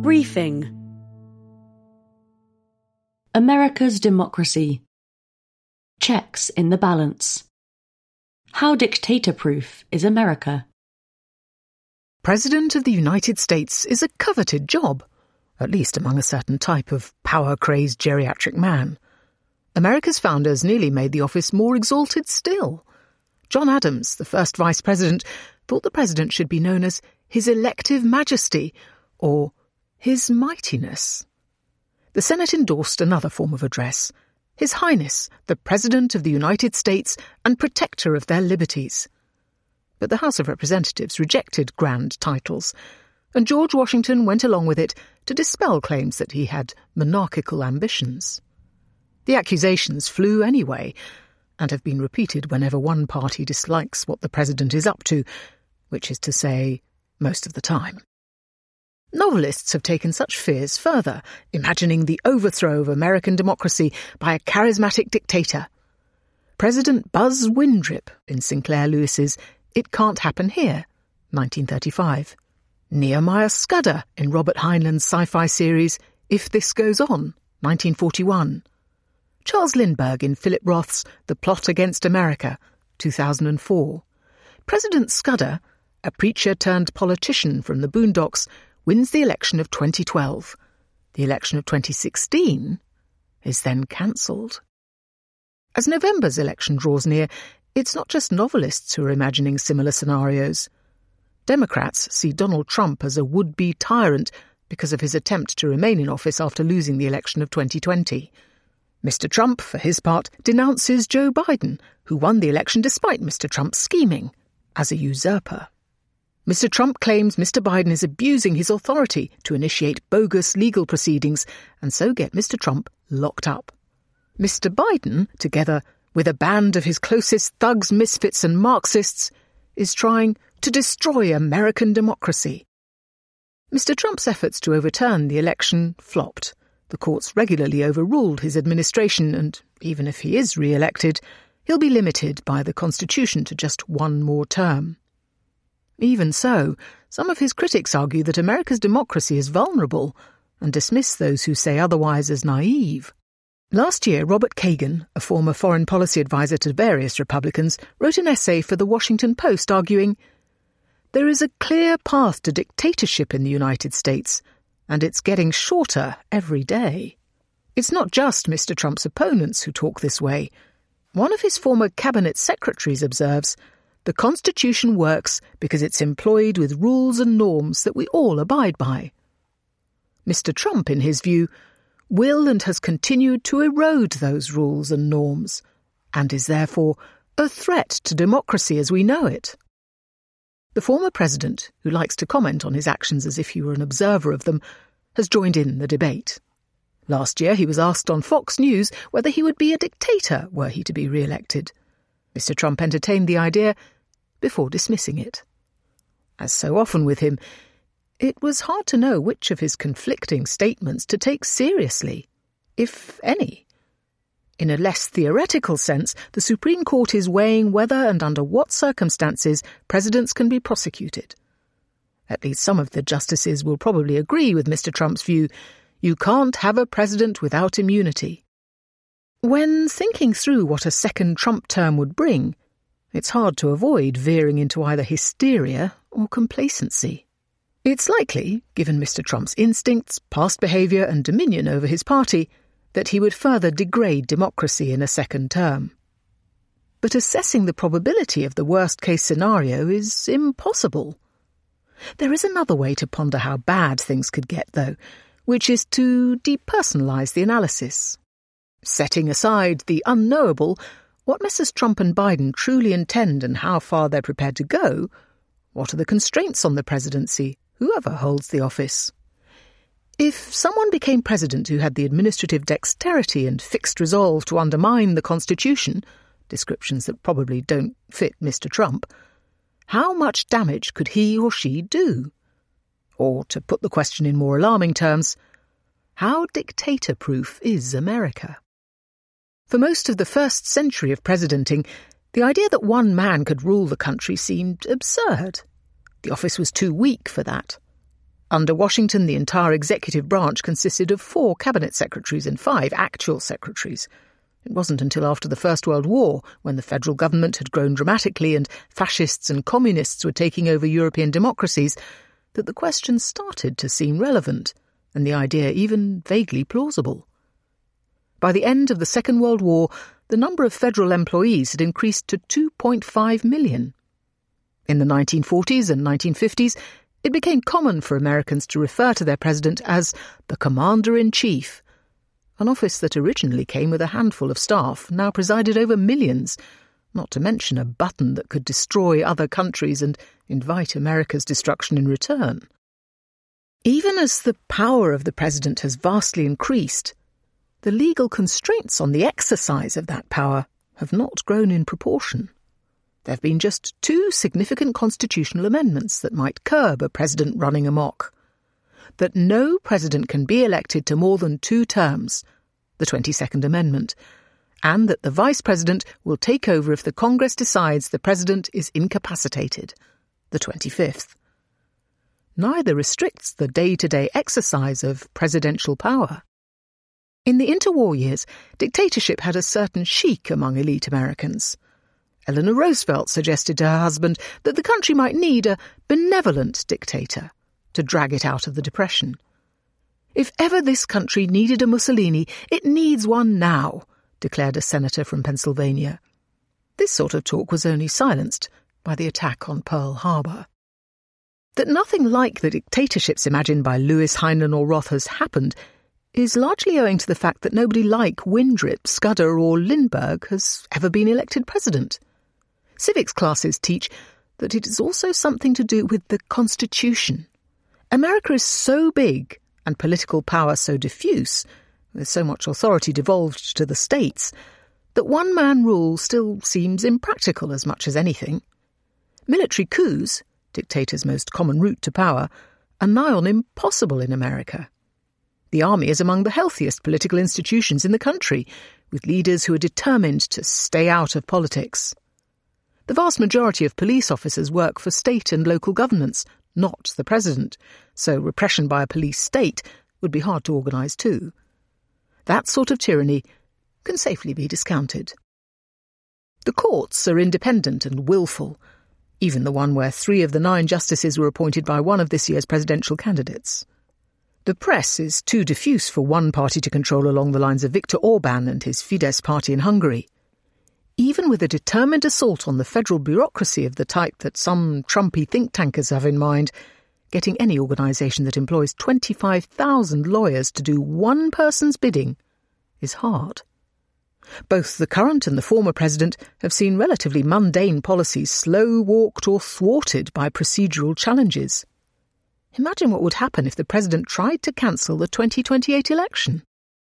Briefing. America's democracy. Checks in the balance. How dictator-proof is America? President of the United States is a coveted job, at least among a certain type of power-crazed geriatric man. America's founders nearly made the office more exalted still. John Adams, the first vice president, thought the president should be known as His Elective Majesty or His Mightiness. The Senate endorsed another form of address, His Highness, the President of the United States and Protector of their liberties. But the House of Representatives rejected grand titles, and George Washington went along with it to dispel claims that he had monarchical ambitions. The accusations flew anyway, and have been repeated whenever one party dislikes what the president is up to, which is to say, most of the time. Novelists have taken such fears further, imagining the overthrow of American democracy by a charismatic dictator. President Buzz Windrip in Sinclair Lewis's It Can't Happen Here, 1935. Nehemiah Scudder in Robert Heinlein's sci-fi series If This Goes On, 1941. Charles Lindbergh in Philip Roth's The Plot Against America, 2004. President Scudder, a preacher-turned-politician from the Boondocks, wins the election of 2012. The election of 2016 is then cancelled. As November's election draws near, it's not just novelists who are imagining similar scenarios. Democrats see Donald Trump as a would-be tyrant because of his attempt to remain in office after losing the election of 2020. Mr. Trump, for his part, denounces Joe Biden, who won the election despite Mr. Trump's scheming, as a usurper. Mr. Trump claims Mr. Biden is abusing his authority to initiate bogus legal proceedings and so get Mr. Trump locked up. Mr. Biden, together with a band of his closest thugs, misfits and Marxists, is trying to destroy American democracy. Mr. Trump's efforts to overturn the election flopped. The courts regularly overruled his administration and, even if he is re-elected, he'll be limited by the Constitution to just one more term. Even so, some of his critics argue that America's democracy is vulnerable and dismiss those who say otherwise as naive. Last year, Robert Kagan, a former foreign policy advisor to various Republicans, wrote an essay for the Washington Post arguing, "There is a clear path to dictatorship in the United States, and it's getting shorter every day." It's not just Mr. Trump's opponents who talk this way. One of his former cabinet secretaries observes, "The Constitution works because it's employed with rules and norms that we all abide by." Mr. Trump, in his view, will and has continued to erode those rules and norms, and is therefore a threat to democracy as we know it. The former president, who likes to comment on his actions as if he were an observer of them, has joined in the debate. Last year he was asked on Fox News whether he would be a dictator were he to be re-elected. Mr. Trump entertained the idea before dismissing it. As so often with him, it was hard to know which of his conflicting statements to take seriously, if any. In a less theoretical sense, the Supreme Court is weighing whether and under what circumstances presidents can be prosecuted. At least some of the justices will probably agree with Mr. Trump's view, you can't have a president without immunity. When thinking through what a second Trump term would bring, it's hard to avoid veering into either hysteria or complacency. It's likely, given Mr. Trump's instincts, past behaviour and dominion over his party, that he would further degrade democracy in a second term. But assessing the probability of the worst-case scenario is impossible. There is another way to ponder how bad things could get, though, which is to depersonalise the analysis. Setting aside the unknowable, what Messrs. Trump and Biden truly intend and how far they're prepared to go, what are the constraints on the presidency, whoever holds the office? If someone became president who had the administrative dexterity and fixed resolve to undermine the Constitution, descriptions that probably don't fit Mr. Trump, how much damage could he or she do? Or, to put the question in more alarming terms, how dictator-proof is America? For most of the first century of presidenting, the idea that one man could rule the country seemed absurd. The office was too weak for that. Under Washington, the entire executive branch consisted of 4 cabinet secretaries and 5 actual secretaries. It wasn't until after the First World War, when the federal government had grown dramatically and fascists and communists were taking over European democracies, that the question started to seem relevant, and the idea even vaguely plausible. By the end of the Second World War, the number of federal employees had increased to 2.5 million. In the 1940s and 1950s, it became common for Americans to refer to their president as the Commander-in-Chief. An office that originally came with a handful of staff now presided over millions, not to mention a button that could destroy other countries and invite America's destruction in return. Even as the power of the president has vastly increased, the legal constraints on the exercise of that power have not grown in proportion. There have been just 2 significant constitutional amendments that might curb a president running amok. That no president can be elected to more than 2 terms, the 22nd Amendment, and that the vice president will take over if the Congress decides the president is incapacitated, the 25th. Neither restricts the day-to-day exercise of presidential power. In the interwar years, dictatorship had a certain chic among elite Americans. Eleanor Roosevelt suggested to her husband that the country might need a benevolent dictator to drag it out of the Depression. If ever this country needed a Mussolini, it needs one now, declared a senator from Pennsylvania. This sort of talk was only silenced by the attack on Pearl Harbor. That nothing like the dictatorships imagined by Lewis, Heinlein or Roth has happened is largely owing to the fact that nobody like Windrip, Scudder or Lindbergh has ever been elected president. Civics classes teach that it is also something to do with the Constitution. America is so big and political power so diffuse, with so much authority devolved to the states, that one-man rule still seems impractical as much as anything. Military coups, dictators' most common route to power, are nigh on impossible in America. The army is among the healthiest political institutions in the country, with leaders who are determined to stay out of politics. The vast majority of police officers work for state and local governments, not the president, so repression by a police state would be hard to organise too. That sort of tyranny can safely be discounted. The courts are independent and willful, even the one where 3 of the 9 justices were appointed by one of this year's presidential candidates. The press is too diffuse for one party to control along the lines of Viktor Orban and his Fidesz party in Hungary. Even with a determined assault on the federal bureaucracy of the type that some Trumpy think tankers have in mind, getting any organisation that employs 25,000 lawyers to do one person's bidding is hard. Both the current and the former president have seen relatively mundane policies slow-walked or thwarted by procedural challenges. Imagine what would happen if the president tried to cancel the 2028 election.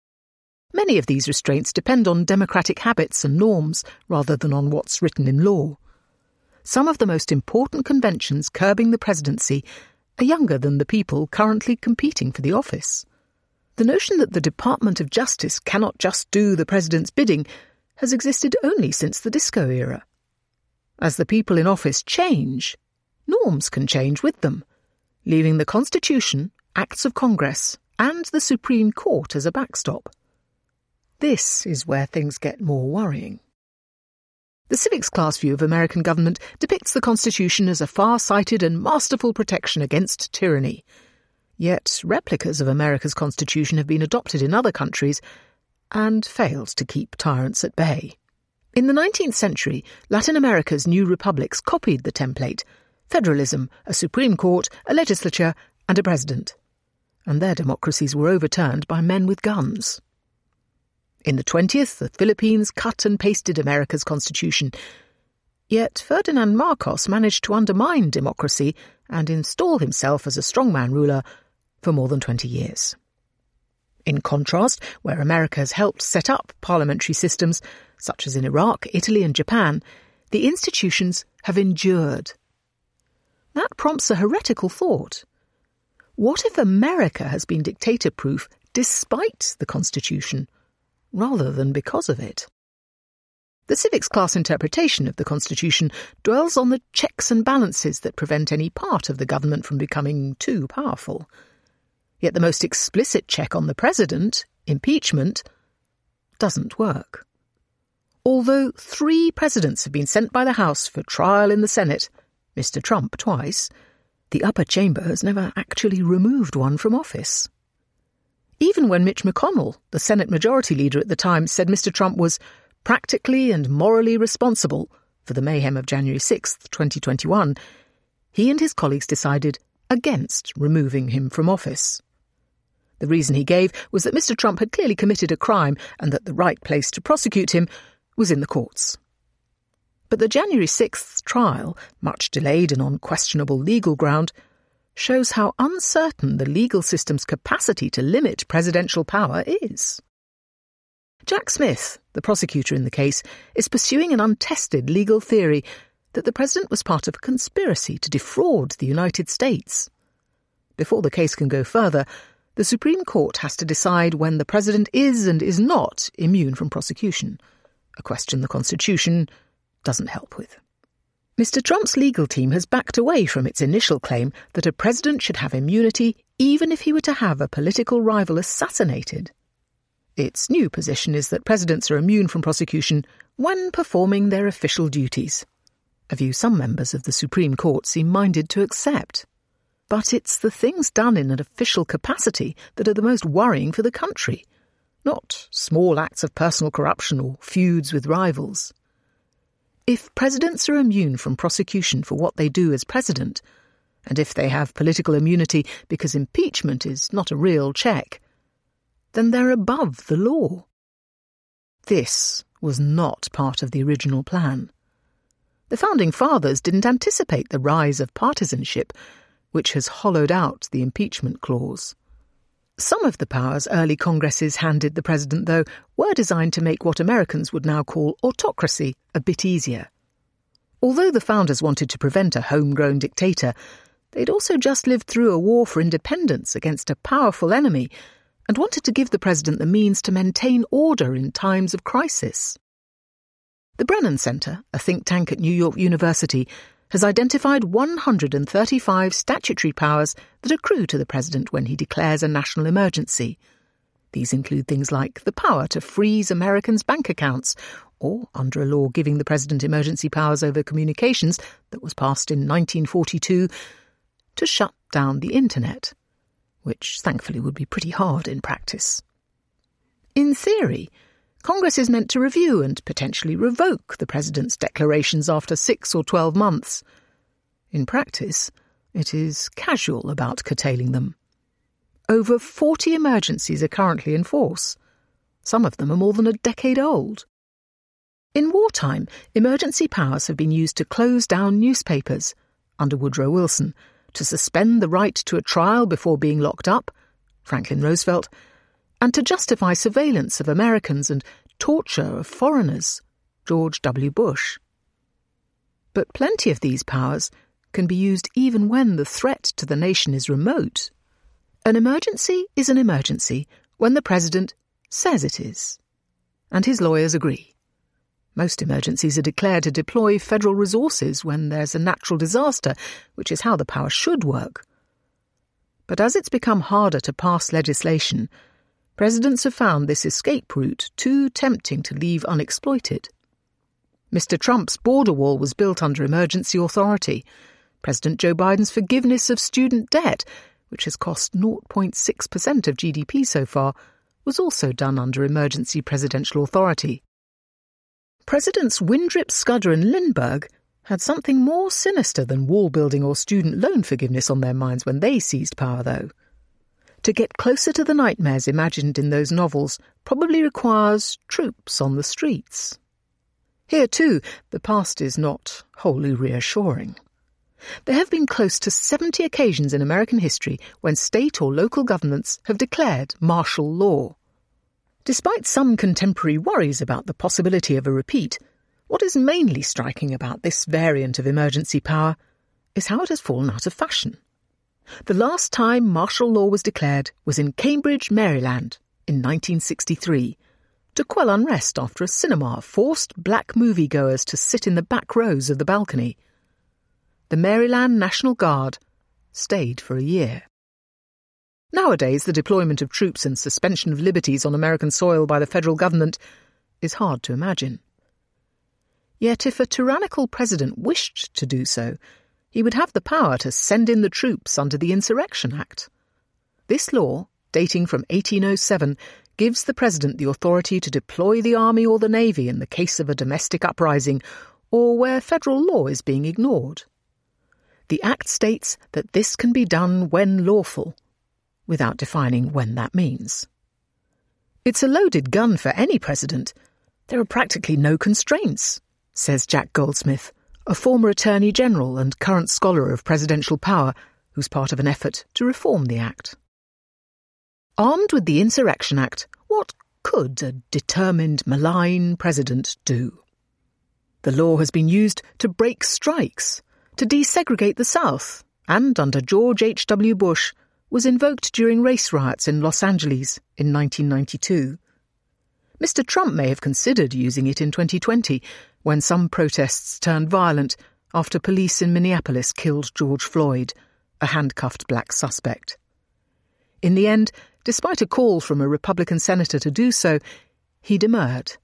Many of these restraints depend on democratic habits and norms rather than on what's written in law. Some of the most important conventions curbing the presidency are younger than the people currently competing for the office. The notion that the Department of Justice cannot just do the president's bidding has existed only since the disco era. As the people in office change, norms can change with them, leaving the Constitution, Acts of Congress, and the Supreme Court as a backstop. This is where things get more worrying. The civics class view of American government depicts the Constitution as a far-sighted and masterful protection against tyranny. Yet replicas of America's Constitution have been adopted in other countries and failed to keep tyrants at bay. In the 19th century, Latin America's new republics copied the template: federalism, a Supreme Court, a legislature, and a president. And their democracies were overturned by men with guns. In the 20th, the Philippines cut and pasted America's Constitution. Yet Ferdinand Marcos managed to undermine democracy and install himself as a strongman ruler for more than 20 years. In contrast, where America has helped set up parliamentary systems, such as in Iraq, Italy and Japan, the institutions have endured. That prompts a heretical thought. What if America has been dictator-proof despite the Constitution, rather than because of it? The civics class interpretation of the Constitution dwells on the checks and balances that prevent any part of the government from becoming too powerful. Yet the most explicit check on the president, impeachment, doesn't work. Although 3 presidents have been sent by the House for trial in the Senate, Mr. Trump twice, the upper chamber has never actually removed one from office. Even when Mitch McConnell, the Senate Majority Leader at the time, said Mr. Trump was practically and morally responsible for the mayhem of January 6, 2021, he and his colleagues decided against removing him from office. The reason he gave was that Mr. Trump had clearly committed a crime and that the right place to prosecute him was in the courts. But the January 6th trial, much delayed and on questionable legal ground, shows how uncertain the legal system's capacity to limit presidential power is. Jack Smith, the prosecutor in the case, is pursuing an untested legal theory that the president was part of a conspiracy to defraud the United States. Before the case can go further, the Supreme Court has to decide when the president is and is not immune from prosecution, a question the Constitution doesn't help with. Mr. Trump's legal team has backed away from its initial claim that a president should have immunity even if he were to have a political rival assassinated. Its new position is that presidents are immune from prosecution when performing their official duties, a view some members of the Supreme Court seem minded to accept. But it's the things done in an official capacity that are the most worrying for the country, not small acts of personal corruption or feuds with rivals. If presidents are immune from prosecution for what they do as president, and if they have political immunity because impeachment is not a real check, then they're above the law. This was not part of the original plan. The Founding Fathers didn't anticipate the rise of partisanship, which has hollowed out the impeachment clause. Some of the powers early Congresses handed the president, though, were designed to make what Americans would now call autocracy a bit easier. Although the founders wanted to prevent a homegrown dictator, they'd also just lived through a war for independence against a powerful enemy and wanted to give the president the means to maintain order in times of crisis. The Brennan Center, a think tank at New York University, has identified 135 statutory powers that accrue to the president when he declares a national emergency. These include things like the power to freeze Americans' bank accounts, or, under a law giving the president emergency powers over communications that was passed in 1942, to shut down the internet, which thankfully would be pretty hard in practice. In theory, Congress is meant to review and potentially revoke the president's declarations after 6 or 12 months. In practice, it is casual about curtailing them. Over 40 emergencies are currently in force. Some of them are more than a decade old. In wartime, emergency powers have been used to close down newspapers, under Woodrow Wilson, to suspend the right to a trial before being locked up, Franklin Roosevelt, and to justify surveillance of Americans and torture of foreigners, George W. Bush. But plenty of these powers can be used even when the threat to the nation is remote. An emergency is an emergency when the president says it is, and his lawyers agree. Most emergencies are declared to deploy federal resources when there's a natural disaster, which is how the power should work. But as it's become harder to pass legislation, presidents have found this escape route too tempting to leave unexploited. Mr. Trump's border wall was built under emergency authority. President Joe Biden's forgiveness of student debt, which has cost 0.6% of GDP so far, was also done under emergency presidential authority. Presidents Windrip, Scudder and Lindbergh had something more sinister than wall building or student loan forgiveness on their minds when they seized power, though. To get closer to the nightmares imagined in those novels probably requires troops on the streets. Here, too, the past is not wholly reassuring. There have been close to 70 occasions in American history when state or local governments have declared martial law. Despite some contemporary worries about the possibility of a repeat, what is mainly striking about this variant of emergency power is how it has fallen out of fashion. The last time martial law was declared was in Cambridge, Maryland, in 1963, to quell unrest after a cinema forced black moviegoers to sit in the back rows of the balcony. The Maryland National Guard stayed for a year. Nowadays, the deployment of troops and suspension of liberties on American soil by the federal government is hard to imagine. Yet if a tyrannical president wished to do so, he would have the power to send in the troops under the Insurrection Act. This law, dating from 1807, gives the president the authority to deploy the army or the navy in the case of a domestic uprising or where federal law is being ignored. The Act states that this can be done when lawful, without defining when that means. It's a loaded gun for any president. There are practically no constraints, says Jack Goldsmith, a former Attorney General and current scholar of presidential power who's part of an effort to reform the Act. Armed with the Insurrection Act, what could a determined, malign president do? The law has been used to break strikes, to desegregate the South, and under George H.W. Bush, was invoked during race riots in Los Angeles in 1992. Mr. Trump may have considered using it in 2020, when some protests turned violent after police in Minneapolis killed George Floyd, a handcuffed black suspect. In the end, despite a call from a Republican senator to do so, he demurred.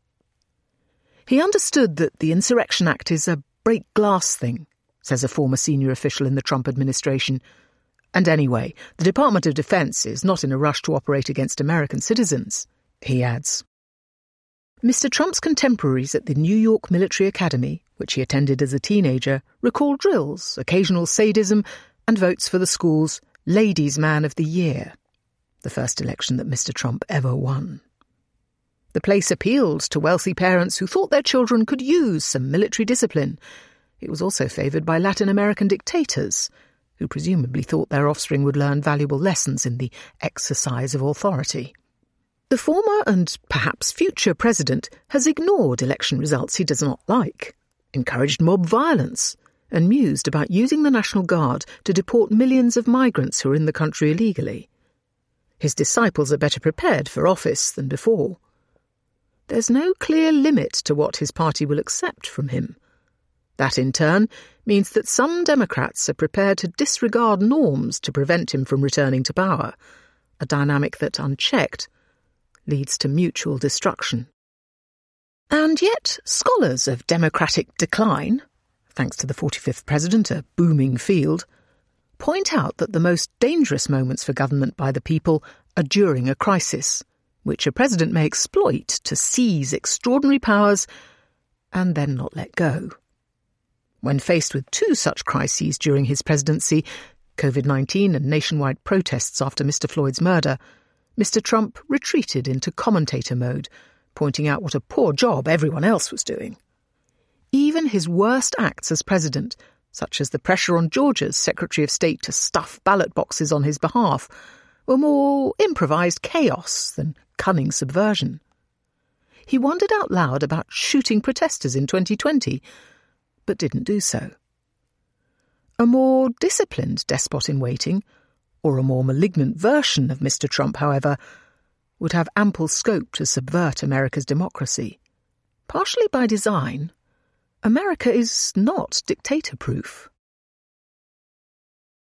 He understood that the Insurrection Act is a break-glass thing, says a former senior official in the Trump administration. And anyway, the Department of Defense is not in a rush to operate against American citizens, he adds. Mr. Trump's contemporaries at the New York Military Academy, which he attended as a teenager, recall drills, occasional sadism, and votes for the school's Ladies' Man of the Year, the first election that Mr. Trump ever won. The place appealed to wealthy parents who thought their children could use some military discipline. It was also favoured by Latin American dictators, who presumably thought their offspring would learn valuable lessons in the exercise of authority. The former and perhaps future president has ignored election results he does not like, encouraged mob violence, and mused about using the National Guard to deport millions of migrants who are in the country illegally. His disciples are better prepared for office than before. There's no clear limit to what his party will accept from him. That, in turn, means that some Democrats are prepared to disregard norms to prevent him from returning to power, a dynamic that, unchecked, leads to mutual destruction. And yet, scholars of democratic decline, thanks to the 45th president, a booming field, point out that the most dangerous moments for government by the people are during a crisis, which a president may exploit to seize extraordinary powers and then not let go. When faced with two such crises during his presidency, COVID-19 and nationwide protests after Mr. Floyd's murder, Mr. Trump retreated into commentator mode, pointing out what a poor job everyone else was doing. Even his worst acts as president, such as the pressure on Georgia's Secretary of State to stuff ballot boxes on his behalf, were more improvised chaos than cunning subversion. He wondered out loud about shooting protesters in 2020, but didn't do so. A more disciplined despot-in-waiting, or a more malignant version of Mr. Trump, however, would have ample scope to subvert America's democracy. Partially by design, America is not dictator-proof.